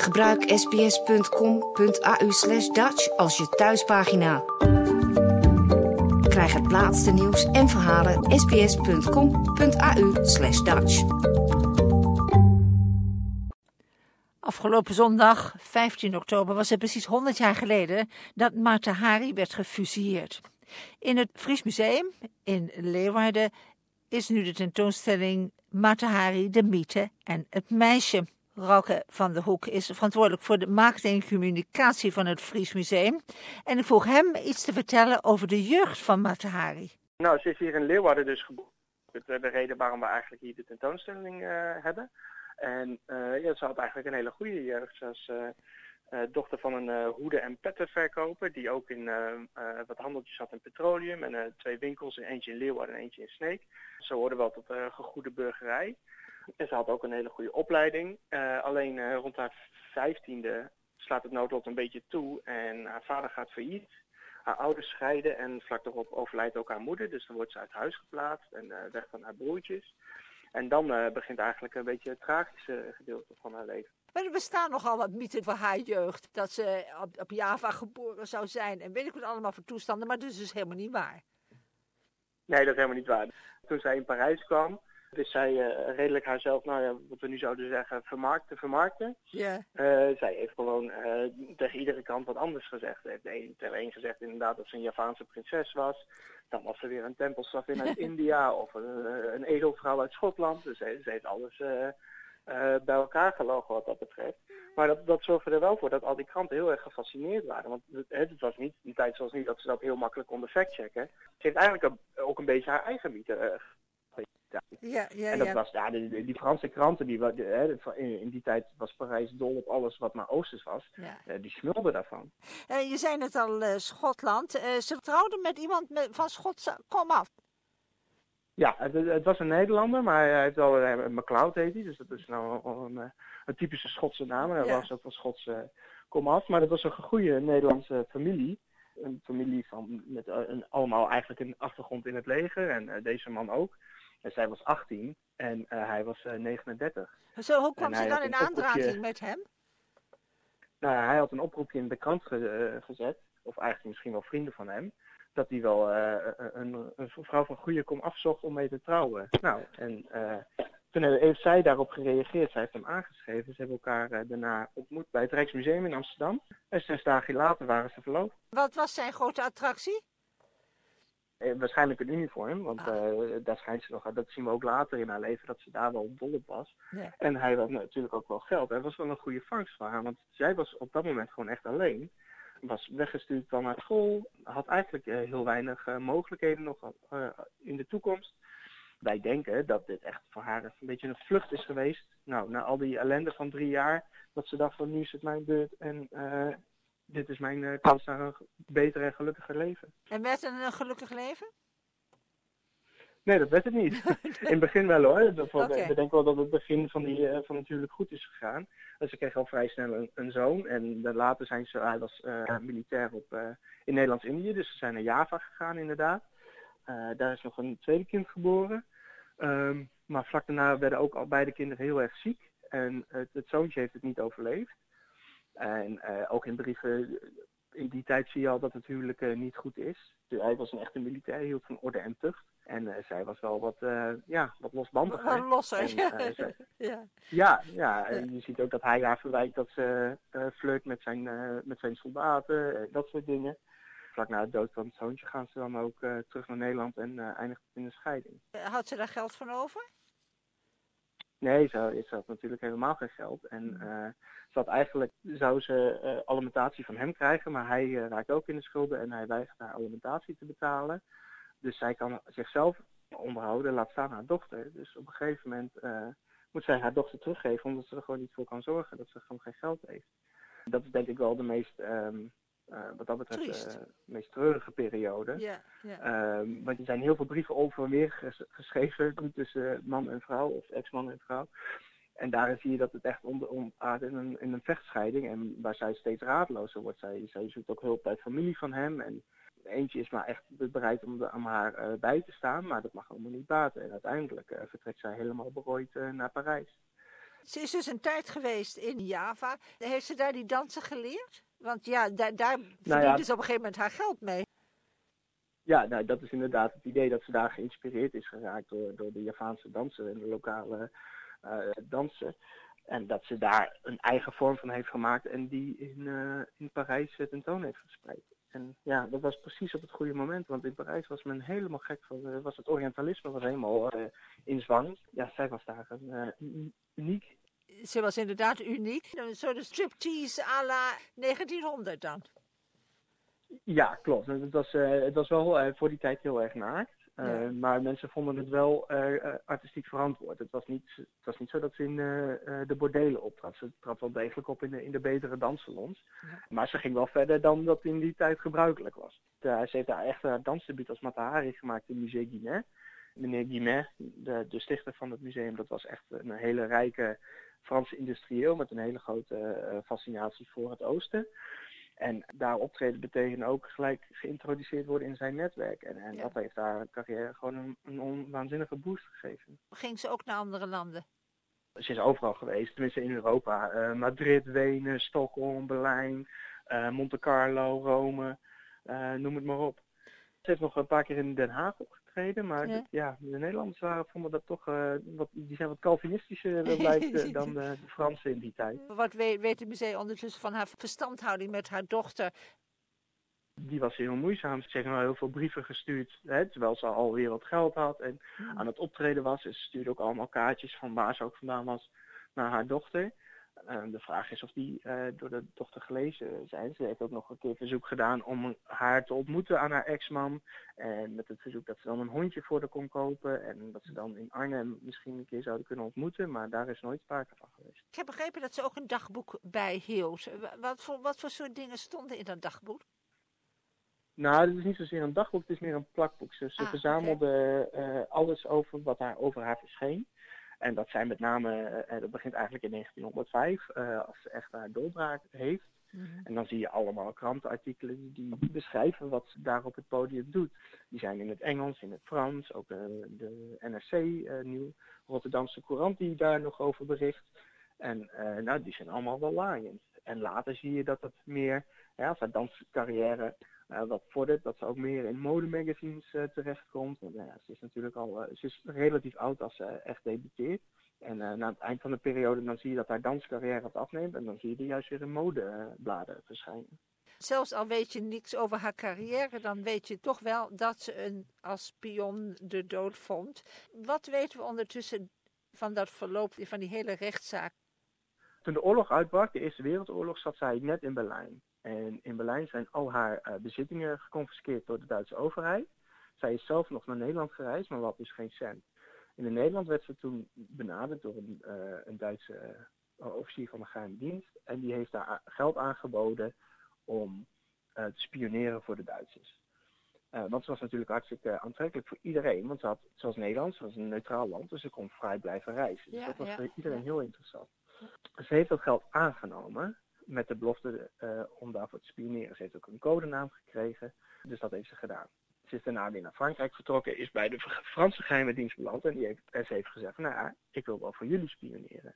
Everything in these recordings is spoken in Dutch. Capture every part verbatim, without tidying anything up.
Gebruik sbs.com.au slash Dutch als je thuispagina. Krijg het laatste nieuws en verhalen sbs.com.au slash Dutch. Afgelopen zondag, vijftien oktober, was het precies honderd jaar geleden dat Mata Hari werd gefusilleerd. In het Fries Museum in Leeuwarden is nu de tentoonstelling Mata Hari, de mythe en het meisje. Rauke van der Hoek is verantwoordelijk voor de marketing en communicatie van het Fries Museum. En ik vroeg hem iets te vertellen over de jeugd van Mata Hari. Nou, ze is hier in Leeuwarden dus geboren. De reden waarom we eigenlijk hier de tentoonstelling uh, hebben. En uh, ja, ze had eigenlijk een hele goede jeugd. Ze was uh, uh, dochter van een uh, hoeden- en pettenverkoper die ook in uh, uh, wat handeltjes had in petroleum. En uh, twee winkels, eentje in Leeuwarden en eentje in Sneek. Ze hoorde wel tot uh, gegoede burgerij. En ze had ook een hele goede opleiding. Uh, alleen uh, rond haar vijftiende slaat het noodlot een beetje toe en haar vader gaat failliet. Haar ouders scheiden en vlak daarop overlijdt ook haar moeder. Dus dan wordt ze uit huis geplaatst en uh, weg van haar broertjes. En dan uh, begint eigenlijk een beetje het tragische gedeelte van haar leven. Maar er bestaan nogal wat mythen van haar jeugd. Dat ze op, op Java geboren zou zijn en weet ik wat allemaal voor toestanden. Maar dat is dus helemaal niet waar. Nee, dat is helemaal niet waar. Toen zij in Parijs kwam, wist zij uh, redelijk haarzelf, nou ja, wat we nu zouden zeggen, vermarkten, vermarkten. Yeah. Uh, zij heeft gewoon uh, tegen iedere kant wat anders gezegd. Ze heeft een, tegen een gezegd inderdaad dat ze een Javaanse prinses was. Dan was ze weer een tempelslavin uit India of een, een edelvrouw uit Schotland. Dus ze, ze heeft alles uh, uh, bij elkaar gelogen wat dat betreft. Maar dat, dat zorgde er wel voor dat al die kranten heel erg gefascineerd waren. Want het, het was niet een tijd zoals nu dat ze dat heel makkelijk konden factchecken. Ze heeft eigenlijk een, ook een beetje haar eigen mythe uh, Ja, ja, en dat ja. was, ja, die, die Franse kranten, die, in, in die tijd was Parijs dol op alles wat maar Oosters was. Ja. Die smulden daarvan. Uh, je zei net al, uh, Schotland. Uh, ze trouwde met iemand met, van Schotse komaf. Ja, het, het was een Nederlander, maar hij heeft wel, uh, MacLeod heet hij, dus dat is nou een, een, een typische Schotse naam. Hij ja. was ook van Schotse komaf, maar dat was een goede Nederlandse familie. Een familie van, met uh, een, allemaal eigenlijk een achtergrond in het leger en uh, deze man ook. En zij was achttien en uh, hij was uh, negenendertig. Zo, hoe kwam ze dan in aanraking oproepje... met hem? Nou, hij had een oproepje in de krant ge- uh, gezet, of eigenlijk misschien wel vrienden van hem, dat hij wel uh, een, een vrouw van goede kom afzocht om mee te trouwen. Nou, en uh, toen heeft zij daarop gereageerd. Zij heeft hem aangeschreven. Ze hebben elkaar uh, daarna ontmoet bij het Rijksmuseum in Amsterdam. En zes dagen later waren ze verloofd. Wat was zijn grote attractie? Waarschijnlijk een uniform, want ah. uh, daar schijnt ze nog, dat zien we ook later in haar leven, dat ze daar wel dol op was. Ja. En hij had natuurlijk ook wel geld. Hij was wel een goede vangst voor haar, want zij was op dat moment gewoon echt alleen. Was weggestuurd van haar school, had eigenlijk uh, heel weinig uh, mogelijkheden nog uh, in de toekomst. Wij denken dat dit echt voor haar een beetje een vlucht is geweest. Nou, na al die ellende van drie jaar, dat ze dacht van nu is het mijn beurt en... Uh, Dit is mijn uh, kans naar een beter en gelukkiger leven. En werd het een gelukkig leven? Nee, dat werd het niet. In het begin wel hoor. Dat, okay. We denken wel dat het begin van, die, uh, van natuurlijk goed is gegaan. Dus ze kreeg al vrij snel een, een zoon. En later zijn ze, hij was uh, militair op, uh, in Nederlands-Indië. Dus ze zijn naar Java gegaan inderdaad. Uh, daar is nog een tweede kind geboren. Um, maar vlak daarna werden ook al beide kinderen heel erg ziek. En het, het zoontje heeft het niet overleefd. En uh, ook in brieven, in die tijd zie je al dat het huwelijk uh, niet goed is. Dus hij was een echte militair, hield van orde en tucht. En uh, zij was wel wat, uh, ja, wat losbandiger. Wat losser, en, uh, zij, ja. Ja, ja, ja. Je ziet ook dat hij haar verwijt dat ze uh, flirt met zijn, uh, met zijn soldaten, uh, dat soort dingen. Vlak na de dood van het zoontje gaan ze dan ook uh, terug naar Nederland en uh, eindigt in een scheiding. Had ze daar geld van over? Nee, ze, ze had natuurlijk helemaal geen geld. En uh, ze had eigenlijk, zou ze uh, alimentatie van hem krijgen, maar hij uh, raakt ook in de schulden en hij weigert haar alimentatie te betalen. Dus zij kan zichzelf onderhouden, laat staan haar dochter. Dus op een gegeven moment uh, moet zij haar dochter teruggeven, omdat ze er gewoon niet voor kan zorgen, dat ze gewoon geen geld heeft. Dat is denk ik wel de meest, um, uh, wat dat betreft, de uh, meest treurige periode. Yeah, yeah. Um, want er zijn heel veel brieven over en weer ges- geschreven tussen man en vrouw, of ex-man en vrouw. En daarin zie je dat het echt onder omaardt in een, in een vechtscheiding. En waar zij steeds raadlozer wordt. Zij, zij zoekt ook hulp bij familie van hem. En eentje is maar echt bereid om, de, om haar uh, bij te staan. Maar dat mag allemaal niet baten. En uiteindelijk uh, vertrekt zij helemaal berooid uh, naar Parijs. Ze is dus een tijd geweest in Java. Heeft ze daar die dansen geleerd? Want ja, daar, daar Nou verdiende ja, ze op een gegeven moment haar geld mee. ja nou, dat is inderdaad het idee dat ze daar geïnspireerd is geraakt door, door de Javaanse dansen en de lokale uh, dansen. En dat ze daar een eigen vorm van heeft gemaakt en die in, uh, in Parijs uh, tentoon heeft verspreid. En ja, dat was precies op het goede moment, want in Parijs was men helemaal gek van, uh, was het Orientalisme was helemaal uh, in zwang. Ja, zij was daar een, uh, uniek. Ze was inderdaad uniek. Een soort striptease à la negentienhonderd dan. Ja, klopt. Het was, uh, het was wel uh, voor die tijd heel erg naakt. Uh, ja. Maar mensen vonden het wel uh, artistiek verantwoord. Het was niet, het was niet zo dat ze in uh, uh, de bordelen optrad. Ze trad wel degelijk op in de, in de betere danssalons. Ja. Maar ze ging wel verder dan dat in die tijd gebruikelijk was. Uh, ze heeft daar echt haar dansdebuut als Mata Hari gemaakt in het Musée Guimet. Meneer Guimet, de, de stichter van het museum, dat was echt een hele rijke Franse industrieel met een hele grote uh, fascinatie voor het oosten. En daar optreden betekent ook gelijk geïntroduceerd worden in zijn netwerk. En, en ja. dat heeft haar carrière gewoon een, een on, waanzinnige boost gegeven. Ging ze ook naar andere landen? Ze is overal geweest, tenminste in Europa. Uh, Madrid, Wenen, Stockholm, Berlijn, uh, Monte Carlo, Rome, uh, noem het maar op. Ze heeft nog een paar keer in Den Haag opgetreden, maar ja. De, ja, de Nederlanders waren, vonden dat toch, uh, wat, die zijn wat Calvinistischer lijkt uh, dan de, de Fransen in die tijd. Wat weet, weet het museum ondertussen van haar verstandhouding met haar dochter? Die was heel moeizaam. Ze heeft nog heel veel brieven gestuurd, hè, terwijl ze alweer wat geld had en hmm. aan het optreden was. Ze stuurde ook allemaal kaartjes van waar ze ook vandaan was naar haar dochter. Uh, de vraag is of die uh, door de dochter gelezen zijn. Ze heeft ook nog een keer verzoek gedaan om haar te ontmoeten aan haar ex-man. En met het verzoek dat ze dan een hondje voor haar kon kopen. En dat ze dan in Arnhem misschien een keer zouden kunnen ontmoeten. Maar daar is nooit sprake van geweest. Ik heb begrepen dat ze ook een dagboek bijhield. Wat voor, wat voor soort dingen stonden in dat dagboek? Nou, het is niet zozeer een dagboek, het is meer een plakboek. Ze, ze ah, verzamelde okay. uh, alles over wat haar, over haar verscheen. En dat zijn met name, uh, dat begint eigenlijk in negentienhonderdvijf, uh, als ze echt haar doorbraak heeft. Mm-hmm. En dan zie je allemaal krantenartikelen die beschrijven wat ze daar op het podium doet. Die zijn in het Engels, in het Frans, ook uh, de N R C, uh, Nieuw Rotterdamse Courant, die daar nog over bericht. En uh, nou, die zijn allemaal wel laaiend. En later zie je dat het meer, ja, als haar danscarrière uh, wat vordert, dat ze ook meer in modemagazines uh, terechtkomt. Want, uh, ze is natuurlijk al, uh, ze is relatief oud als ze uh, echt debuteert. En uh, na het eind van de periode dan zie je dat haar danscarrière wat afneemt. En dan zie je die juist weer in modebladen uh, verschijnen. Zelfs al weet je niks over haar carrière, dan weet je toch wel dat ze een, als spion de dood vond. Wat weten we ondertussen van dat verloop van die hele rechtszaak? Toen de oorlog uitbrak, de Eerste Wereldoorlog, zat zij net in Berlijn. En in Berlijn zijn al haar uh, bezittingen geconfiskeerd door de Duitse overheid. Zij is zelf nog naar Nederland gereisd, maar had dus geen cent. In Nederland werd ze toen benaderd door een, uh, een Duitse uh, officier van de geheime dienst. En die heeft daar geld aangeboden om uh, te spioneren voor de Duitsers. Uh, want ze was natuurlijk hartstikke aantrekkelijk voor iedereen. Want ze had, zoals Nederland, ze was een neutraal land, dus ze kon vrij blijven reizen. Dus ja, dat was ja. voor iedereen heel interessant. Ze heeft dat geld aangenomen met de belofte uh, om daarvoor te spioneren. Ze heeft ook een codenaam gekregen, dus dat heeft ze gedaan. Ze is daarna weer naar Frankrijk vertrokken, is bij de Franse geheime dienst beland en die heeft, en ze heeft gezegd, nou ja, ik wil wel voor jullie spioneren.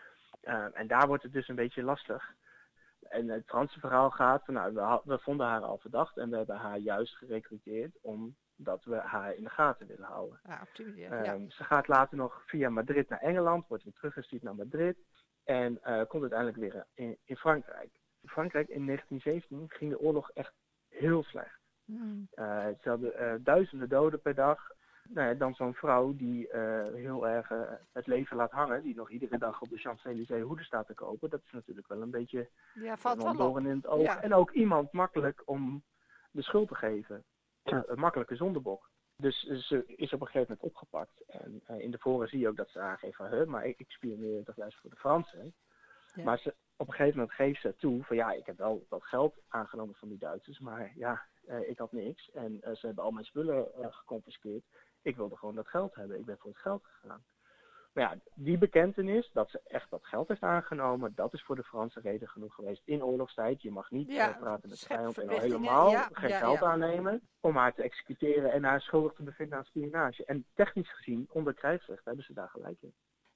Uh, en daar wordt het dus een beetje lastig. En het Franse verhaal gaat, nou, we, we vonden haar al verdacht en we hebben haar juist gerecruiteerd omdat we haar in de gaten willen houden. Ja, op die manier, uh, ja. Ze gaat later nog via Madrid naar Engeland, wordt weer teruggestuurd naar Madrid. En uh, komt uiteindelijk weer in, in Frankrijk. In Frankrijk in negentien zeventien ging de oorlog echt heel slecht. Mm. Uh, ze hadden uh, duizenden doden per dag. Nou ja, dan zo'n vrouw die uh, heel erg uh, het leven laat hangen. Die nog iedere dag op de Champs-Élysées hoeden staat te kopen. Dat is natuurlijk wel een beetje ja, valt een doorn in het oog. Ja. En ook iemand makkelijk om de schuld te geven. Uh, een makkelijke zondebok. Dus ze is op een gegeven moment opgepakt. En uh, in de foren zie je ook dat ze aangeeft van, huh, maar ik, ik spioneer toch juist voor de Fransen. Ja. Maar ze, op een gegeven moment geeft ze toe van, ja, ik heb wel wat geld aangenomen van die Duitsers, maar ja, uh, ik had niks. En uh, ze hebben al mijn spullen uh, geconfiskeerd. Ik wilde gewoon dat geld hebben. Ik ben voor het geld gegaan. Maar ja, die bekentenis dat ze echt dat geld heeft aangenomen, dat is voor de Fransen reden genoeg geweest in oorlogstijd. Je mag niet ja, uh, praten met de vijand en al helemaal ja, geen ja, geld ja. aannemen om haar te executeren en haar schuldig te bevinden aan spionage. En technisch gezien, onder krijgsrecht, hebben ze daar gelijk in.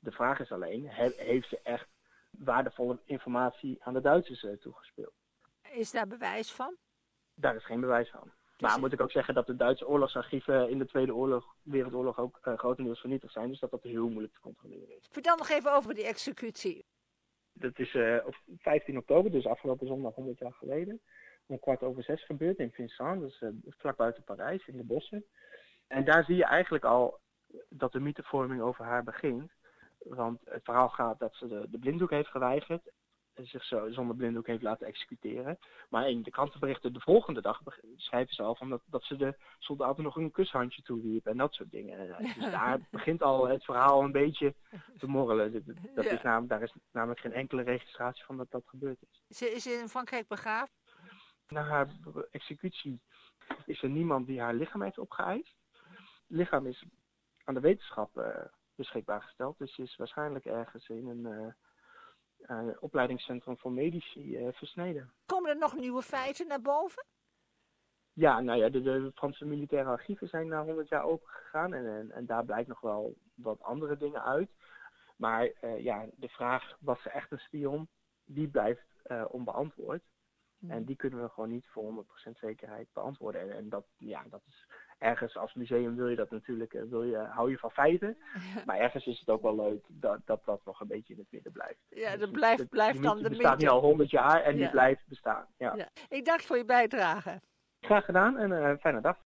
De vraag is alleen, he, heeft ze echt waardevolle informatie aan de Duitsers uh, toegespeeld? Is daar bewijs van? Daar is geen bewijs van. Dus maar moet ik ook zeggen dat de Duitse oorlogsarchieven in de Tweede oorlog, Wereldoorlog ook uh, grotendeels vernietigd zijn. Dus dat dat heel moeilijk te controleren is. Vertel nog even over die executie. Dat is uh, op vijftien oktober, dus afgelopen zondag honderd jaar geleden. Om kwart over zes gebeurd in Vincennes, dus uh, vlak buiten Parijs, in de bossen. En daar zie je eigenlijk al dat de mythevorming over haar begint. Want het verhaal gaat dat ze de, de blinddoek heeft geweigerd. En zich zo zonder blinddoek heeft laten executeren. Maar in de krantenberichten de volgende dag schrijven ze al van dat, dat ze de soldaten nog een kushandje toewierp en dat soort dingen. Dus daar begint al het verhaal een beetje te morrelen. Dat is namelijk, daar is namelijk geen enkele registratie van dat dat gebeurd is. Ze is in Frankrijk begraven? Na haar executie is er niemand die haar lichaam heeft opgeëist. Het lichaam is aan de wetenschap uh, beschikbaar gesteld. Dus ze is waarschijnlijk ergens in een uh, uh, opleidingscentrum voor medici uh, versneden. Komen er nog nieuwe feiten naar boven? Ja, nou ja, de, de Franse militaire archieven zijn na honderd jaar open gegaan. En, en, en daar blijkt nog wel wat andere dingen uit. Maar uh, ja, de vraag, was ze echt een spion? Die blijft uh, onbeantwoord. En die kunnen we gewoon niet voor honderd procent zekerheid beantwoorden. En, en dat, ja, dat is ergens als museum wil je dat natuurlijk, wil je, hou je van feiten. Maar ergens is het ook wel leuk dat dat, dat nog een beetje in het midden blijft. Ja, dat dus blijft, het, blijft die dan de mythe bestaat nu al honderd jaar en ja. die blijft bestaan. Ja. Ja. Ik dank je voor je bijdrage. Graag gedaan en uh, fijne dag.